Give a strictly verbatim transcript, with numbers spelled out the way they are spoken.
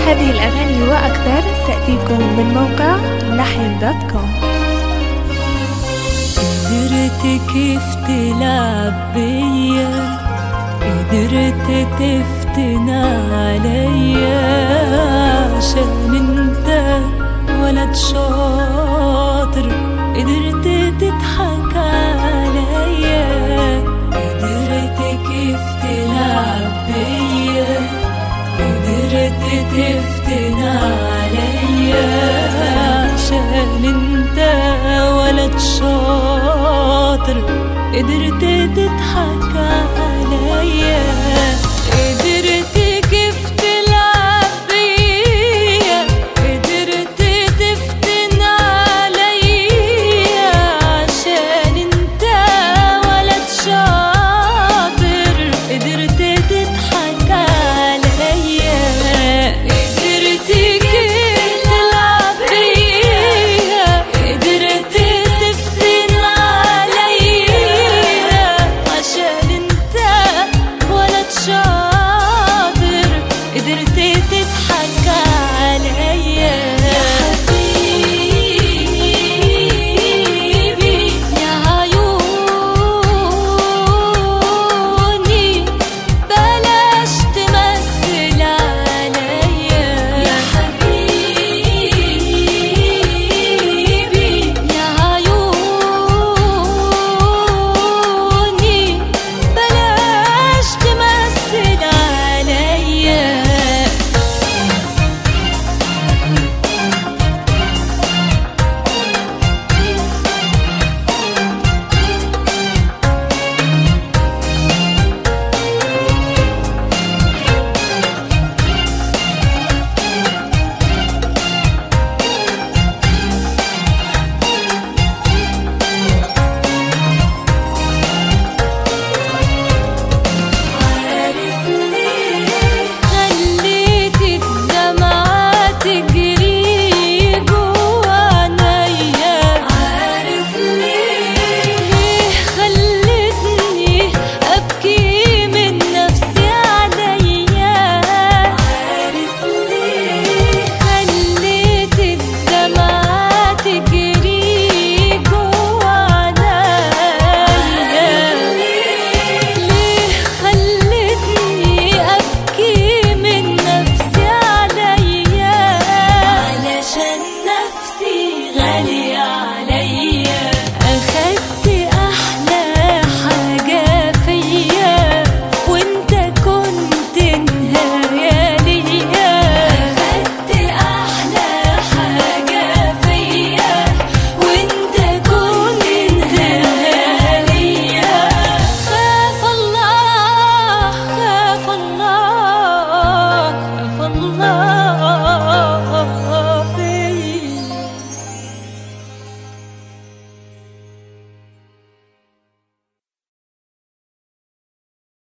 هذه الأغاني وأكثر تأتيكم من موقع لحن دوت كوم. قدرت كيف تلعب بيا، قدرت تفتن عليا، عشان انت ولد شاطر قدرت تضحك عليا. قدرت كيف تلعب بيا، قدرت تفتن عليا، عشان انت ولد شاطر قدرت تضحك عليا. قدرت كيف تلعب بيا، قدرت تفتن عليا، عشان انت ولد شاطر قدرت تضحك عليا. قدرت كيف تلعب بيا، قدرت تفتن عليا، عشان انت ولد شاطر قدرت تضحك عليا. يا حبيبي يا عيوني بلاش تمثل عليا. يا حبيبي يا عيوني بلاش تمثل عليا. عارف ليه خليت الدمعة تجري جوا عينيا، عارف ليه خلتني أبكي من نفسي عليا، عارف ليه خليت الدمعة تجري جوا عينيا، ليه خلتني أبكي من نفسي عليا، علشان نفسي غالية